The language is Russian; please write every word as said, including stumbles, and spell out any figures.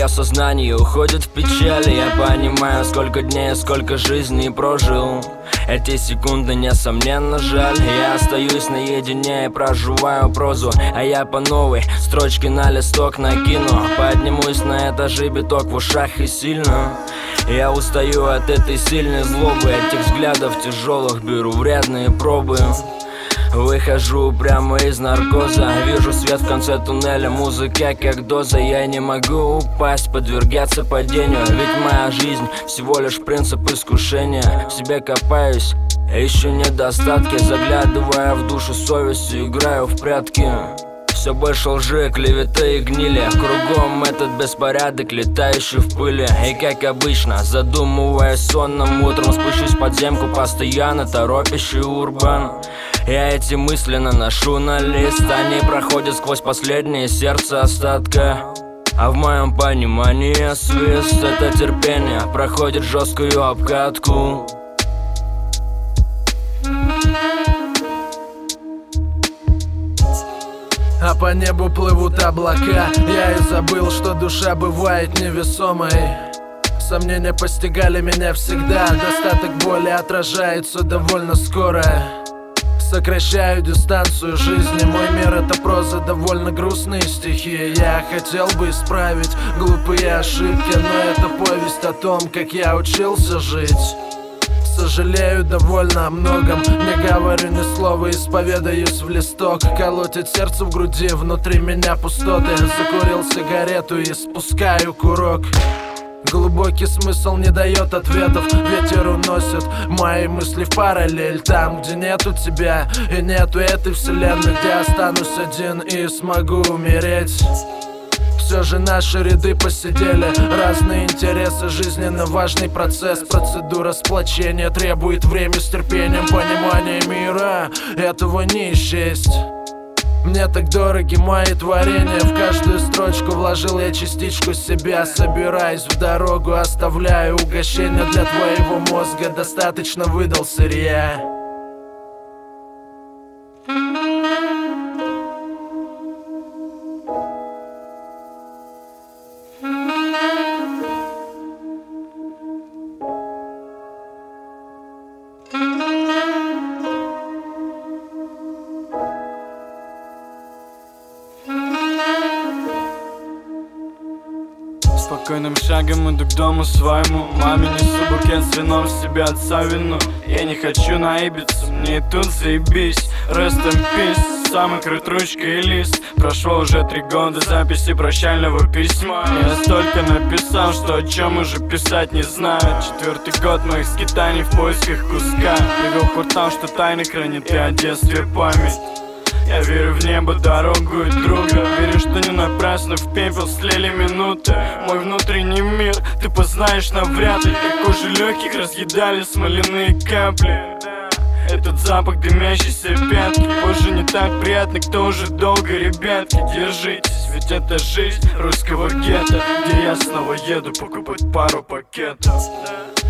Мое сознание уходит в печаль. Я понимаю, сколько дней, сколько жизней прожил. Эти секунды, несомненно, жаль. Я остаюсь наедине и проживаю прозу. А я по новой строчке на листок накину. Поднимусь на этажи, биток в ушах и сильно. Я устаю от этой сильной злобы, этих взглядов тяжелых, беру вредные пробы. Выхожу прямо из наркоза, вижу свет в конце туннеля, музыка как доза. Я не могу упасть, подвергаться падению, ведь моя жизнь всего лишь принцип искушения. В себе копаюсь, ищу недостатки, заглядывая в душу совестью, играю в прятки. Все больше лжи, клеветы и гнили. Кругом этот беспорядок, летающий в пыли. И как обычно, задумываясь сонным утром, спущусь в подземку, постоянно торопящий урбан. Я эти мысли наношу на лист, они проходят сквозь последнее сердце остатка. А в моем понимании свист — это терпение, проходит жесткую обкатку. А по небу плывут облака. Я и забыл, что душа бывает невесомой. Сомнения постигали меня всегда. Достаток боли отражается довольно скоро. Сокращаю дистанцию жизни. Мой мир — это проза, довольно грустные стихи. Я хотел бы исправить глупые ошибки, но это повесть о том, как я учился жить. Сожалею довольно о многом, не говорю ни слова, исповедаюсь в листок. Колотит сердце в груди, внутри меня пустоты. Закурил сигарету и спускаю курок. Глубокий смысл не дает ответов, ветер уносит мои мысли в параллель. Там, где нету тебя и нету этой вселенной, где останусь один и смогу умереть. Все же наши ряды посидели, разные интересы, жизненно важный процесс. Процедура сплочения требует время с терпением, понимания мира этого не счесть. Мне так дороги мои творения, в каждую строчку вложил я частичку себя. Собираюсь в дорогу, оставляю угощение для твоего мозга, достаточно выдал сырья. Спокойным шагом иду к дому своему. Маме несу букет с вином, в себя отца вину. Я не хочу наебиться, мне и тут заебись. Rest in peace, самый крут ручка и лист. Прошло уже три года записи прощального письма. Я столько написал, что о чем уже писать не знаю. Четвертый год моих скитаний в поисках куска. Привел квартал, что тайны хранит и о детстве память. Я верю в небо, дорогу и друга. Верю, что не напрасно в пепел слили минуты. Мой внутренний мир ты познаешь навряд ли. Как кожи легких разъедали смоляные капли. Этот запах дымящейся пятки позже не так приятно, кто уже долго, ребятки. Держитесь, ведь это жизнь русского гетто, где я снова еду покупать пару пакетов.